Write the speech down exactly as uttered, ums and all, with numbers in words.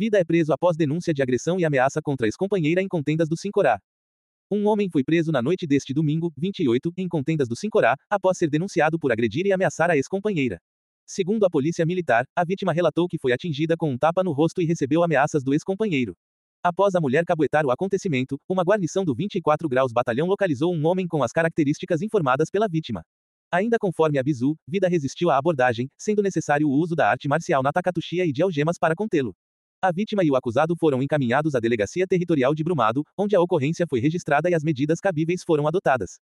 Vida é preso após denúncia de agressão e ameaça contra ex-companheira em Contendas do Sincorá. Um homem foi preso na noite deste domingo, vinte e oito, em Contendas do Sincorá, após ser denunciado por agredir e ameaçar a ex-companheira. Segundo a polícia militar, a vítima relatou que foi atingida com um tapa no rosto e recebeu ameaças do ex-companheiro. Após a mulher caguetar o acontecimento, uma guarnição do vinte e quatro graus Batalhão localizou um homem com as características informadas pela vítima. Ainda conforme a Bizu, Vida resistiu à abordagem, sendo necessário o uso da arte marcial na Takatushia e de algemas para contê-lo. A vítima e o acusado foram encaminhados à Delegacia Territorial de Brumado, onde a ocorrência foi registrada e as medidas cabíveis foram adotadas.